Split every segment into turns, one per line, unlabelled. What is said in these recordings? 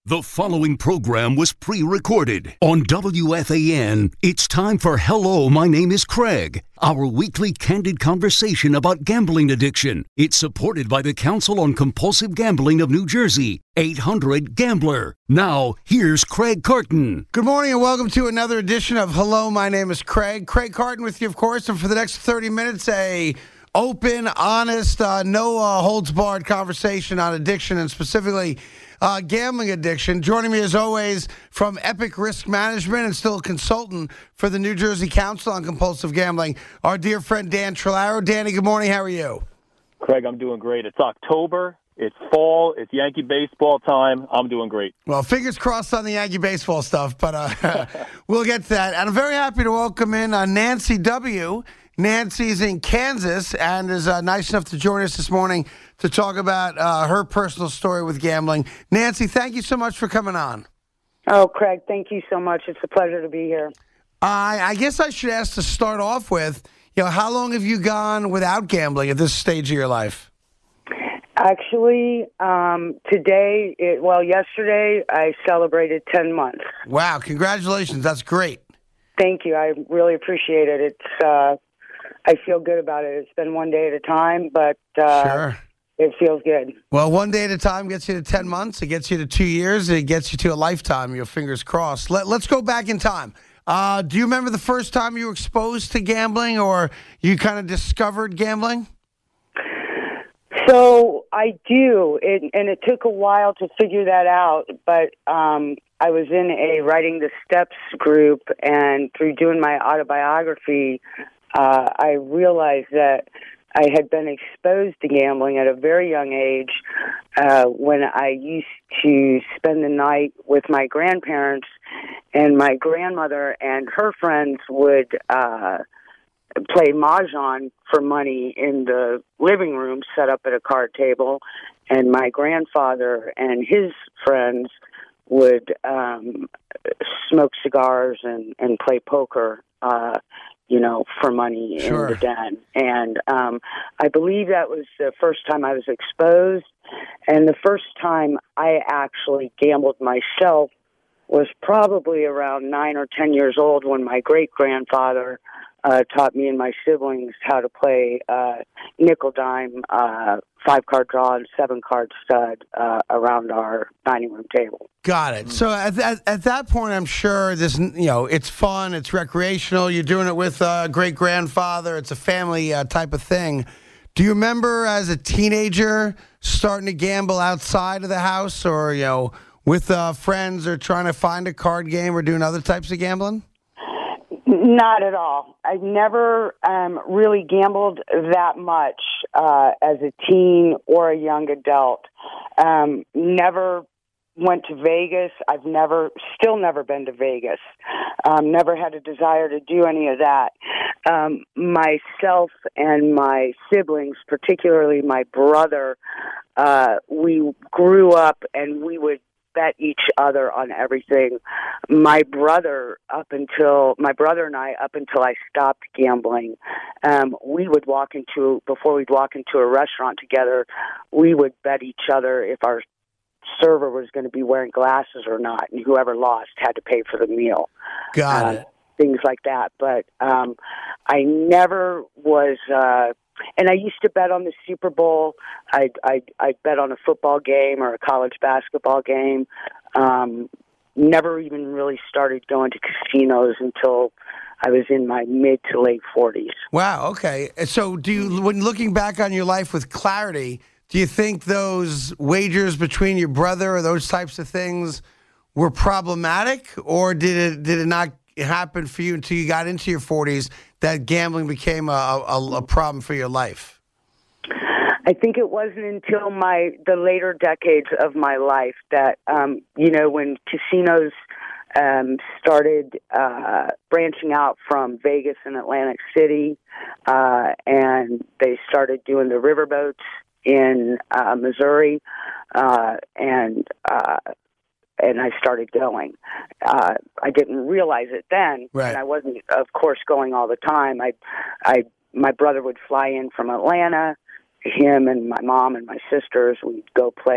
The following program was pre-recorded on WFAN. It's time for Hello, My Name is Craig, our weekly candid conversation about gambling addiction. It's supported by the Council on Compulsive Gambling of New Jersey, 800-GAMBLER. Now, here's Craig Carton.
Good morning and welcome to another edition of Hello, My Name is Craig. Craig Carton with you, of course, and for the next 30 minutes, a open, honest, no holds barred conversation on addiction and specifically gambling addiction. Joining me as always from Epic Risk Management and still a consultant for the New Jersey Council on Compulsive Gambling, our dear friend Dan Trillaro. Danny, good morning. How are you?
Craig, I'm doing great. It's October. It's fall. It's Yankee baseball time. I'm doing great.
Well, fingers crossed on the Yankee baseball stuff, but we'll get to that. And I'm very happy to welcome in Nancy W. Nancy's in Kansas and is nice enough to join us this morning to talk about her personal story with gambling. Nancy, thank you so much for coming on.
Oh, Craig, thank you so much. It's a pleasure to be here.
I guess I should ask to start off with, how long have you gone without gambling at this stage of your life?
Actually, yesterday I celebrated 10 months.
Wow, congratulations. That's great.
Thank you. I really appreciate it. It's I feel good about it. It's been one day at a time, but
sure.
It feels good.
Well, one day at a time gets you to 10 months. It gets you to 2 years. It gets you to a lifetime. Your fingers crossed. Let's go back in time. Do you remember the first time you were exposed to gambling or you kind of discovered gambling?
So I do, and it took a while to figure that out, but I was in a Writing the Steps group, and through doing my autobiography, I realized that I had been exposed to gambling at a very young age when I used to spend the night with my grandparents, and my grandmother and her friends would play mahjong for money in the living room set up at a card table, and my grandfather and his friends would smoke cigars and play poker for money
Sure.
in the den. And I believe that was the first time I was exposed. And the first time I actually gambled myself was probably around 9 or 10 years old when my great-grandfather taught me and my siblings how to play nickel-dime, 5-card draw, and 7-card stud around our dining room table.
Got it. So at that point, I'm sure this, it's fun, it's recreational. You're doing it with a great-grandfather. It's a family type of thing. Do you remember as a teenager starting to gamble outside of the house or, with friends or trying to find a card game or doing other types of gambling?
Not at all. I never really gambled that much as a teen or a young adult. Never went to Vegas. I've still never been to Vegas. Never had a desire to do any of that. Myself and my siblings, particularly my brother, we grew up and we would bet each other on everything. My brother and I, up until I stopped gambling, before we'd walk into a restaurant together, we would bet each other if our server was going to be wearing glasses or not, and whoever lost had to pay for the meal.
Got it.
Things like that. But I never was... and I used to bet on the Super Bowl. I'd bet on a football game or a college basketball game. Never even really started going to casinos until I was in my mid to late 40s.
Wow, okay. So when looking back on your life with clarity, do you think those wagers between your brother or those types of things were problematic, or did it not happen for you until you got into your 40s that gambling became a problem for your life?
I think it wasn't until the later decades of my life that, when casinos started branching out from Vegas and Atlantic City, and they started doing the riverboats in Missouri, and I started going. I didn't realize it then,
right.
And I wasn't, of course, going all the time. My brother would fly in from Atlanta. Him and my mom and my sisters, we'd go play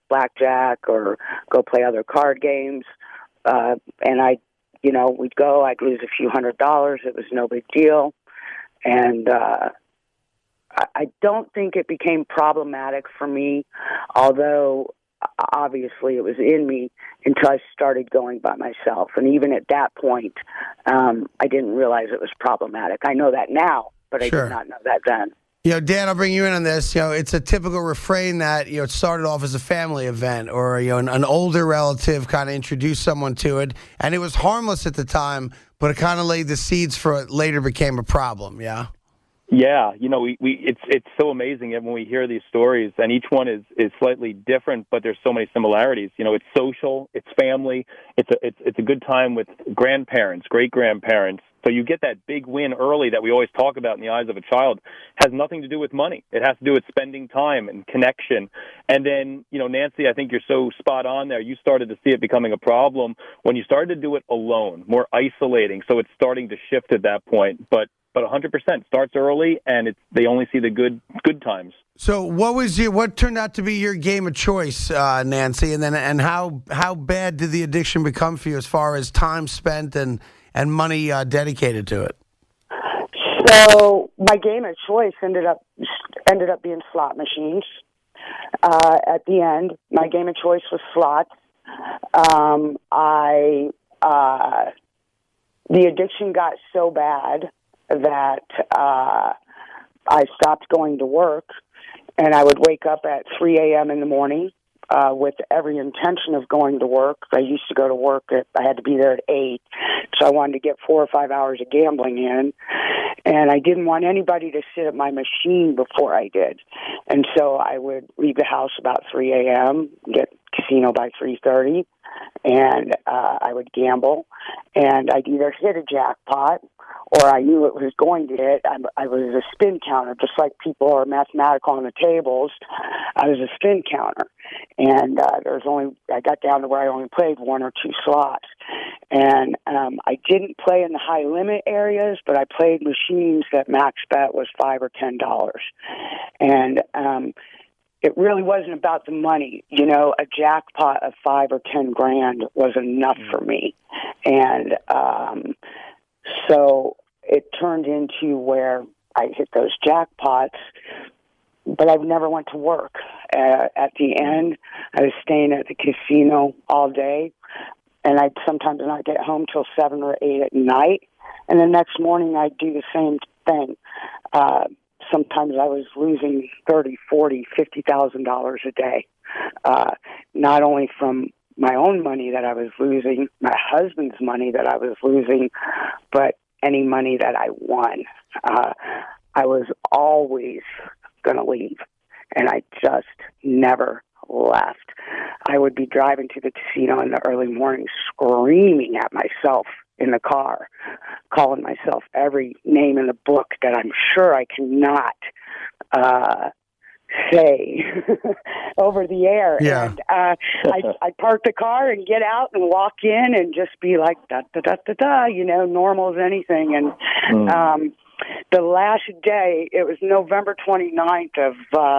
blackjack or go play other card games. And we'd go, I'd lose a few $100s. It was no big deal. And I don't think it became problematic for me, although obviously it was in me until I started going by myself. And even at that point, I didn't realize it was problematic. I know that now, but I
Sure.
did not know that then.
Dan, I'll bring you in on this. It's a typical refrain that, it started off as a family event or, an older relative kind of introduced someone to it. And it was harmless at the time, but it kind of laid the seeds for it later became a problem, yeah?
Yeah, it's so amazing when we hear these stories, and each one is slightly different, but there's so many similarities. It's social, it's family, it's a good time with grandparents, great grandparents. So you get that big win early that we always talk about in the eyes of a child. Has nothing to do with money. It has to do with spending time and connection. And then, Nancy, I think you're so spot on there. You started to see it becoming a problem when you started to do it alone, more isolating. So it's starting to shift at that point. But 100% starts early, and they only see the good times.
So what turned out to be your game of choice, Nancy, and how bad did the addiction become for you as far as time spent and money dedicated to it?
So my game of choice ended up being slot machines. At the end, my game of choice was slots. The addiction got so bad that I stopped going to work, and I would wake up at 3 a.m. in the morning with every intention of going to work. I used to go to work I had to be there at 8, so I wanted to get 4 or 5 hours of gambling in, and I didn't want anybody to sit at my machine before I did. And so I would leave the house about 3 a.m., get casino by 3:30, and I would gamble, and I'd either hit a jackpot or I knew it was going to hit. I was a spin counter, just like people are mathematical on the tables. I was a spin counter, and I got down to where I only played 1 or 2 slots, and I didn't play in the high limit areas, but I played machines that max bet was $5 or $10, and it really wasn't about the money. A jackpot of $5 or $10 grand was enough for me, and so it turned into where I hit those jackpots, but I never went to work. At the end, I was staying at the casino all day, and I'd sometimes not get home till 7 or 8 at night, and the next morning I'd do the same thing. Sometimes I was losing $30,000, $40,000, $50,000 a day, not only from my own money that I was losing, my husband's money that I was losing, but any money that I won. I was always going to leave, and I just never left. I would be driving to the casino in the early morning screaming at myself in the car, calling myself every name in the book that I'm sure I cannot say over the air.
Yeah.
And I'd park the car and get out and walk in and just be like, da, da, da, da, da, normal as anything. And the last day, it was November 29th of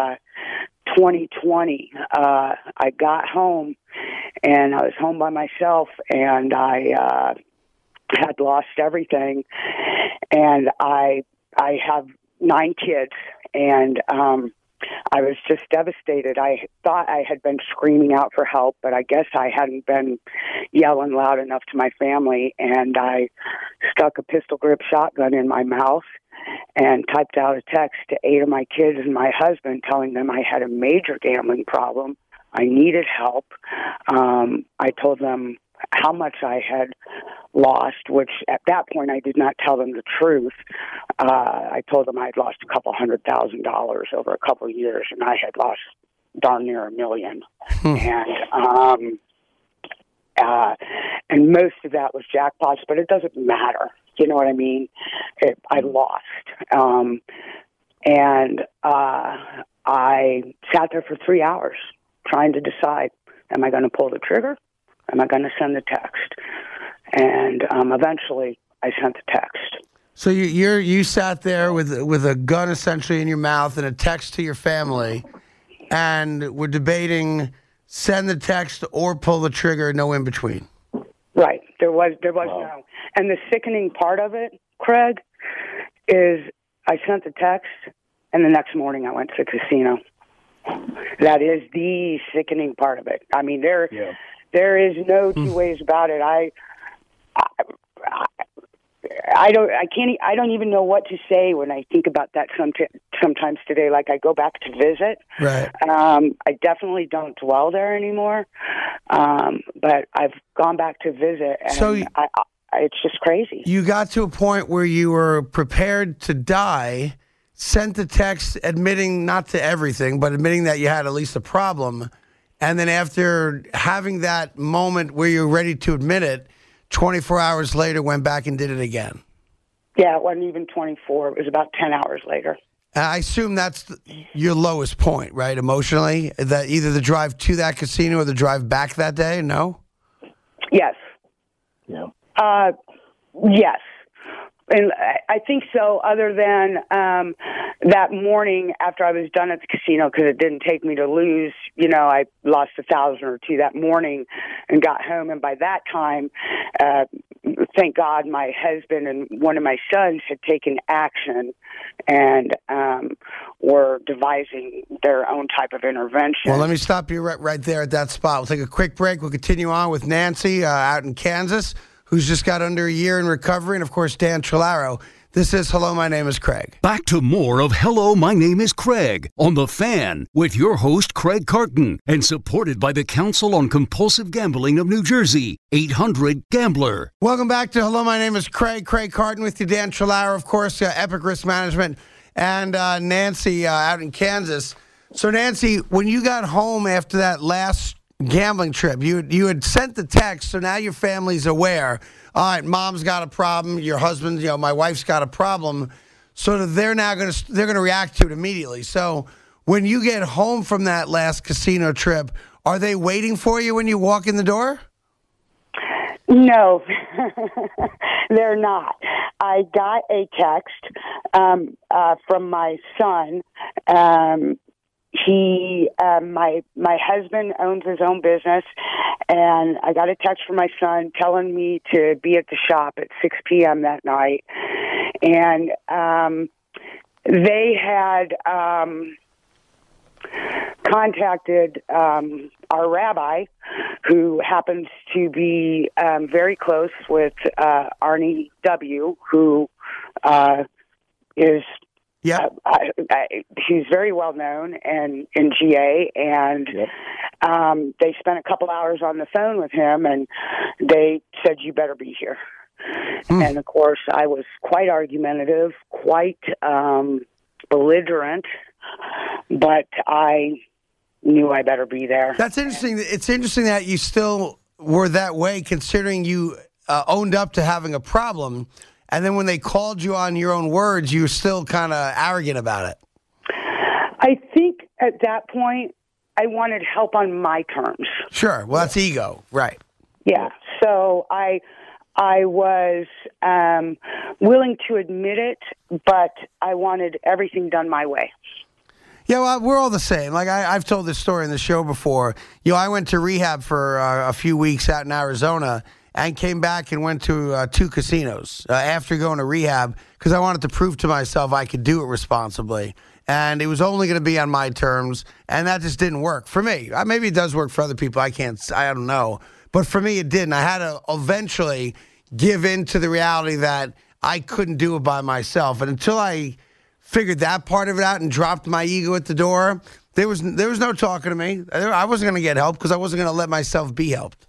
2020, I got home, and I was home by myself, and I had lost everything, and I have 9 kids, and I was just devastated. I thought I had been screaming out for help, but I guess I hadn't been yelling loud enough to my family, and I stuck a pistol grip shotgun in my mouth and typed out a text to 8 of my kids and my husband telling them I had a major gambling problem. I needed help. I told them how much I had lost, which at that point I did not tell them the truth. I told them I had lost a couple $100,000 over a couple of years, and I had lost darn near $1 million. And most of that was jackpots, but it doesn't matter. You know what I mean? I lost. And I sat there for 3 hours trying to decide, am I going to pull the trigger? Am I going to send the text? And eventually I sent the text.
So you sat there with a gun essentially in your mouth and a text to your family, and we're debating send the text, or pull the trigger, no in between.
Right. There was no. And the sickening part of it, Craig, is I sent the text, and the next morning I went to the casino. That is the sickening part of it. I mean, there is no two ways about it. I don't even know what to say when I think about that sometimes today. Like, I go back to visit.
Right.
I definitely don't dwell there anymore. But I've gone back to visit, and
So
it's just crazy.
you got to a point where you were prepared to die, sent the text admitting not to everything, but admitting that you had at least a problem. And then after having that moment where you're ready to admit it, 24 hours later, went back and did it again.
Yeah, it wasn't even 24. It was about 10 hours later.
I assume that's your lowest point, right, emotionally? That either the drive to that casino or the drive back that day? No?
Yes.
Yeah.
Yes. And I think so, other than that morning after I was done at the casino, because it didn't take me to lose. I lost $1,000 or $2,000 that morning and got home. And by that time, thank God, my husband and one of my sons had taken action and were devising their own type of intervention.
Well, let me stop you right there at that spot. We'll take a quick break. We'll continue on with Nancy out in Kansas, who's just got under a year in recovery, and, of course, Dan Trolaro. This is Hello, My Name is Craig.
Back to more of Hello, My Name is Craig on The Fan with your host, Craig Carton, and supported by the Council on Compulsive Gambling of New Jersey, 800-GAMBLER.
Welcome back to Hello, My Name is Craig. Craig Carton with you, Dan Trolaro, of course, Epic Risk Management, and Nancy out in Kansas. So, Nancy, when you got home after that last gambling trip, you had sent the text, so now your family's aware. All right, mom's got a problem. Your husband, my wife's got a problem. So they're now going to react to it immediately. So when you get home from that last casino trip, are they waiting for you when you walk in the door?
No, they're not. I got a text from my son. My husband owns his own business, and I got a text from my son telling me to be at the shop at 6 p.m. that night. And they had contacted our rabbi, who happens to be very close with Arnie W., who is...
Yeah,
he's very well known in GA, and they spent a couple hours on the phone with him, and they said, "You better be here." And of course, I was quite argumentative, quite belligerent, but I knew I better be there.
That's interesting. It's interesting that you still were that way, considering you owned up to having a problem. And then when they called you on your own words, you were still kind of arrogant about it.
I think at that point, I wanted help on my terms.
Sure. Well, that's ego. Right.
Yeah. So I was willing to admit it, but I wanted everything done my way.
Yeah, well, we're all the same. Like, I've told this story in the show before. I went to rehab for a few weeks out in Arizona, and came back and went to 2 casinos after going to rehab, because I wanted to prove to myself I could do it responsibly. And it was only going to be on my terms, and that just didn't work for me. Maybe it does work for other people. I don't know. But for me, it didn't. I had to eventually give in to the reality that I couldn't do it by myself. And until I figured that part of it out and dropped my ego at the door, there was no talking to me. I wasn't going to get help, because I wasn't going to let myself be helped.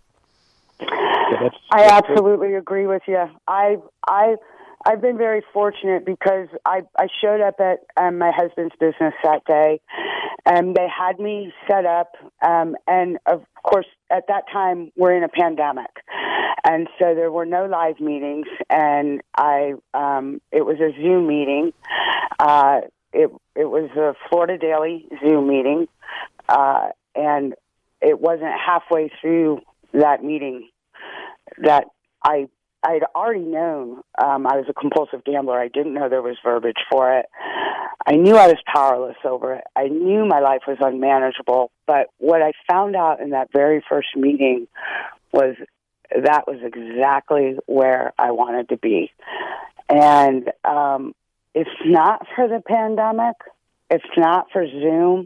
I absolutely agree with you. I've been very fortunate, because I showed up at my husband's business that day, and they had me set up. And of course, at that time, we're in a pandemic, and so there were no live meetings. And it was a Zoom meeting. It was a Florida Daily Zoom meeting, and it wasn't halfway through that meeting that I I'd already known I was a compulsive gambler. I didn't know there was verbiage for it. I knew I was powerless over it. I knew my life was unmanageable. But what I found out in that very first meeting was that was exactly where I wanted to be. And if not for the pandemic, if not for Zoom,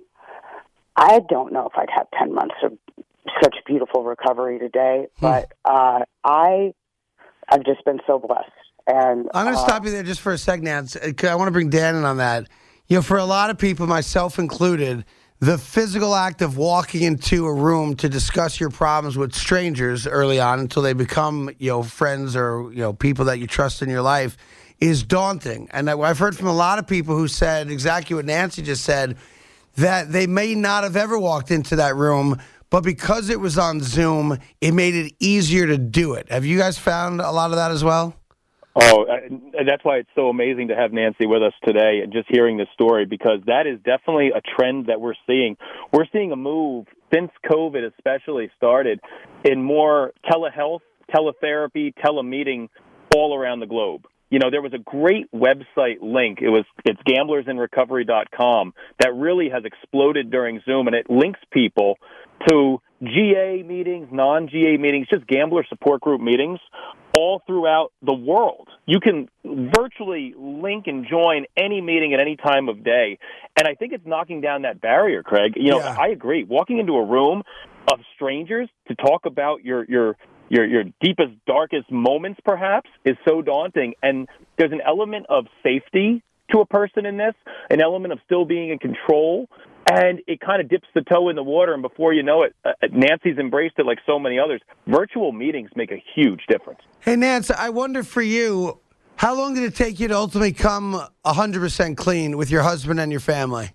I don't know if I'd have 10 months of such beautiful recovery today. But I've just been so blessed. And
I'm going to stop you there just for a second, Nance. I want to bring Dan in on that. You know, for a lot of people, myself included, the physical act of walking into a room to discuss your problems with strangers early on until they become, friends or, people that you trust in your life is daunting. And I've heard from a lot of people who said exactly what Nancy just said, that they may not have ever walked into that room, but because it was on Zoom, it made it easier to do it. Have you guys found a lot of that as well?
Oh, that's why it's so amazing to have Nancy with us today and just hearing this story, because that is definitely a trend that we're seeing. We're seeing a move since COVID especially started in more telehealth, teletherapy, telemeeting all around the globe. You know, there was a great website link. It's gamblersinrecovery.com that really has exploded during Zoom, and it links people to GA meetings, non-GA meetings, just gambler support group meetings all throughout the world. You can virtually link and join any meeting at any time of day. And I think it's knocking down that barrier, Craig. I agree. Walking into a room of strangers to talk about your deepest, darkest moments, perhaps, is so daunting. And there's an element of safety to a person in this, an element of still being in control, and it kind of dips the toe in the water, and before you know it, Nancy's embraced it like so many others. Virtual meetings make a huge difference.
Hey, Nancy, I wonder for you, how long did it take you to ultimately come 100% clean with your husband and your family?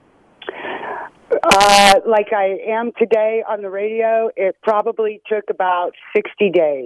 Like I am today on the radio, it probably took about 60 days.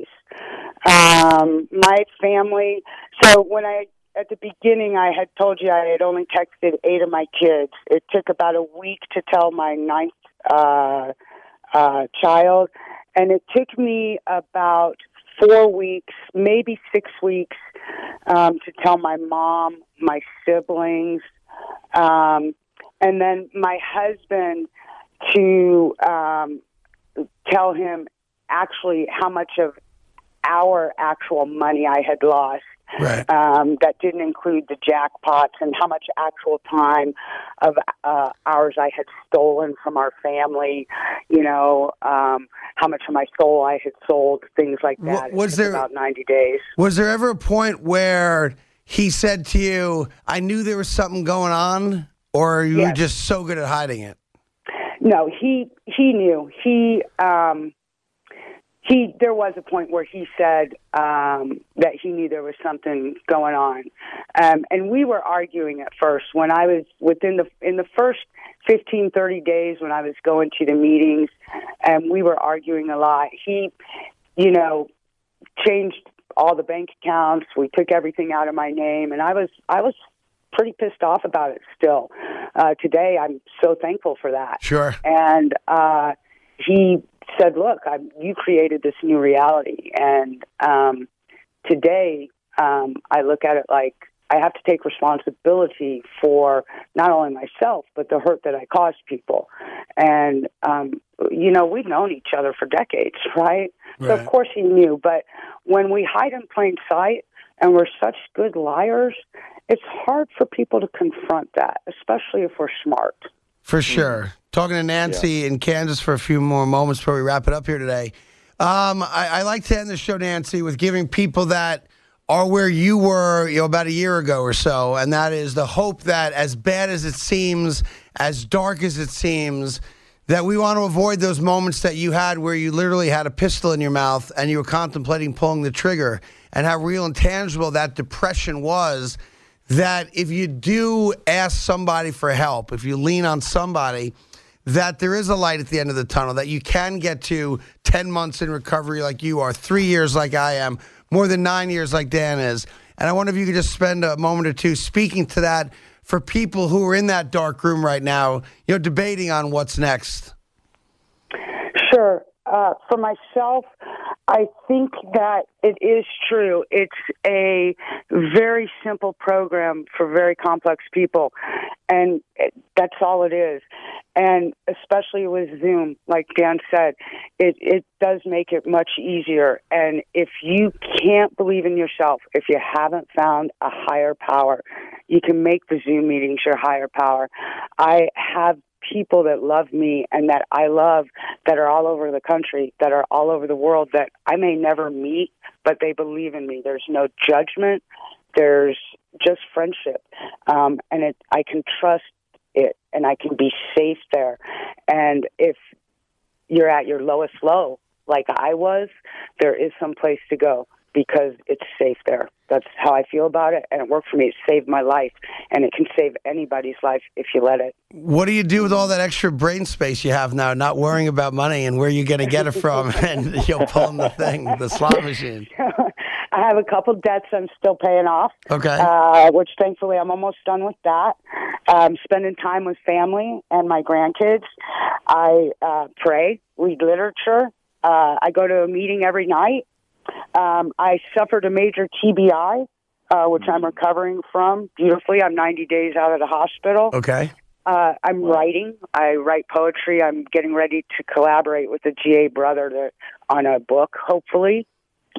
My family, so at the beginning, I had told you I had only texted 8 of my kids. It took about a week to tell my 9th child, and it took me about 4 weeks, maybe 6 weeks, to tell my mom, my siblings, and then my husband to tell him actually how much of our actual money I had lost.
Right.
That didn't include the jackpots, and how much actual time of ours I had stolen from our family, how much of my soul I had sold, things like that.
Was there
about 90 days.
Was there ever a point where he said to you, I knew there was something going on, or you were just so good at hiding it? No,
he knew. There was a point where he said that he knew there was something going on, and we were arguing at first. When I was in the first 15, 30 days when I was going to the meetings, and we were arguing a lot. He, changed all the bank accounts. We took everything out of my name, and I was pretty pissed off about it still. Today, I'm so thankful for that.
Sure.
And he said, look, you created this new reality. And today, I look at it like I have to take responsibility for not only myself, but the hurt that I caused people. And, we've known each other for decades, right? So, of course, he knew. But when we hide in plain sight and we're such good liars, it's hard for people to confront that, especially if we're smart.
For sure. Talking to Nancy in Kansas for a few more moments before we wrap it up here today. I like to end the show, Nancy, with giving people that are where you were, about a year ago or so, and that is the hope that as bad as it seems, as dark as it seems, that we want to avoid those moments that you had where you literally had a pistol in your mouth and you were contemplating pulling the trigger, and how real and tangible that depression was. That if you do ask somebody for help, if you lean on somebody, that there is a light at the end of the tunnel, that you can get to 10 months in recovery like you are, 3 years like I am, more than 9 years like Dan is. And I wonder if you could just spend a moment or two speaking to that for people who are in that dark room right now, debating on what's next.
Sure. For myself, I think that it is true. It's a very simple program for very complex people, and that's all it is. And especially with Zoom, like Dan said, it does make it much easier. And if you can't believe in yourself, if you haven't found a higher power, you can make the Zoom meetings your higher power. I have people that love me and that I love that are all over the country, that are all over the world, that I may never meet, but they believe in me. There's no judgment. There's just friendship. And I can trust it, and I can be safe there. And if you're at your lowest low, like I was, there is some place to go because it's safe there. That's how I feel about it, and it worked for me. It saved my life, and it can save anybody's life if you let it.
What do you do with all that extra brain space you have now, not worrying about money and where you're going to get it from, and pulling the slot machine?
I have a couple debts I'm still paying off, which thankfully I'm almost done with that. Spending time with family and my grandkids. I pray, read literature. I go to a meeting every night. I suffered a major TBI, which I'm recovering from beautifully. I'm 90 days out of the hospital.
Okay.
I'm writing. I write poetry. I'm getting ready to collaborate with a GA brother on a book, hopefully.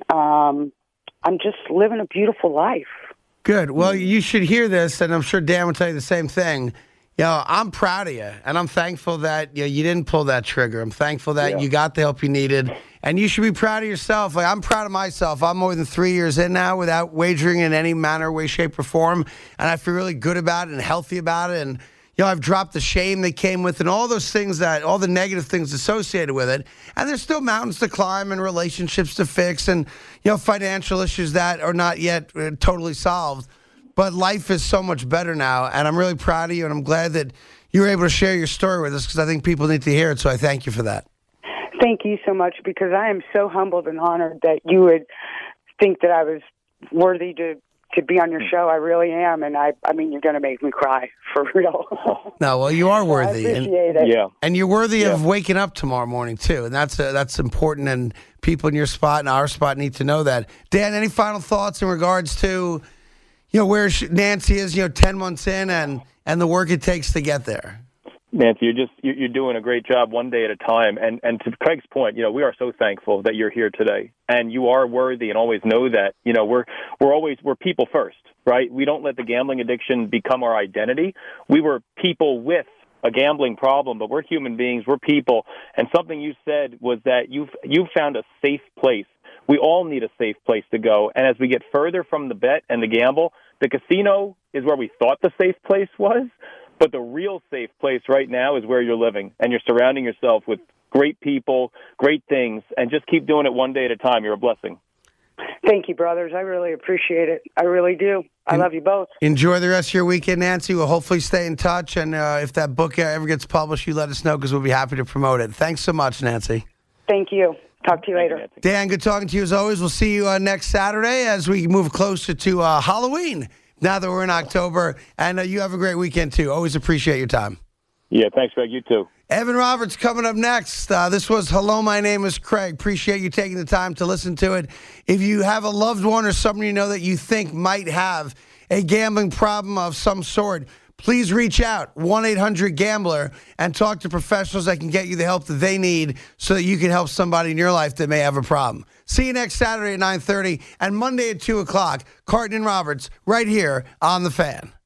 I'm just living a beautiful life.
Good. Well, you should hear this, and I'm sure Dan will tell you the same thing. I'm proud of you, and I'm thankful that you didn't pull that trigger. I'm thankful that you got the help you needed, and you should be proud of yourself. Like, I'm proud of myself. I'm more than 3 years in now without wagering in any manner, way, shape, or form, and I feel really good about it and healthy about it, and I've dropped the shame that came with it and all those things, all the negative things associated with it. And there's still mountains to climb and relationships to fix and, financial issues that are not yet totally solved. But life is so much better now, and I'm really proud of you, and I'm glad that you were able to share your story with us because I think people need to hear it, so I thank you for that.
Thank you so much, because I am so humbled and honored that you would think that I was worthy to be on your show. I really am, and I mean, you're going to make me cry, for real.
No, well, you are worthy.
I appreciate it.
Yeah.
And you're worthy of waking up tomorrow morning, too, and that's important, and people in your spot and our spot need to know that. Dan, any final thoughts in regards to where Nancy is, 10 months in and the work it takes to get there?
Nancy, you're doing a great job one day at a time. And to Craig's point, we are so thankful that you're here today, and you are worthy, and always know that, we're people first, right? We don't let the gambling addiction become our identity. We were people with a gambling problem, but we're human beings, we're people. And something you said was that you've found a safe place. We all need a safe place to go. And as we get further from the bet and the gamble, the casino is where we thought the safe place was, but the real safe place right now is where you're living, and you're surrounding yourself with great people, great things, and just keep doing it one day at a time. You're a blessing.
Thank you, brothers. I really appreciate it. I really do. I love you both.
Enjoy the rest of your weekend, Nancy. We'll hopefully stay in touch, and if that book ever gets published, you let us know because we'll be happy to promote it. Thanks so much, Nancy.
Thank you. Talk to you later.
Dan, good talking to you as always. We'll see you next Saturday as we move closer to Halloween now that we're in October. And you have a great weekend, too. Always appreciate your time.
Yeah, thanks, Greg. You too.
Evan Roberts coming up next. This was Hello, My Name is Craig. Appreciate you taking the time to listen to it. If you have a loved one or someone you know that you think might have a gambling problem of some sort, please reach out, 1-800-GAMBLER, and talk to professionals that can get you the help that they need so that you can help somebody in your life that may have a problem. See you next Saturday at 9:30 and Monday at 2 o'clock. Carton and Roberts right here on The Fan.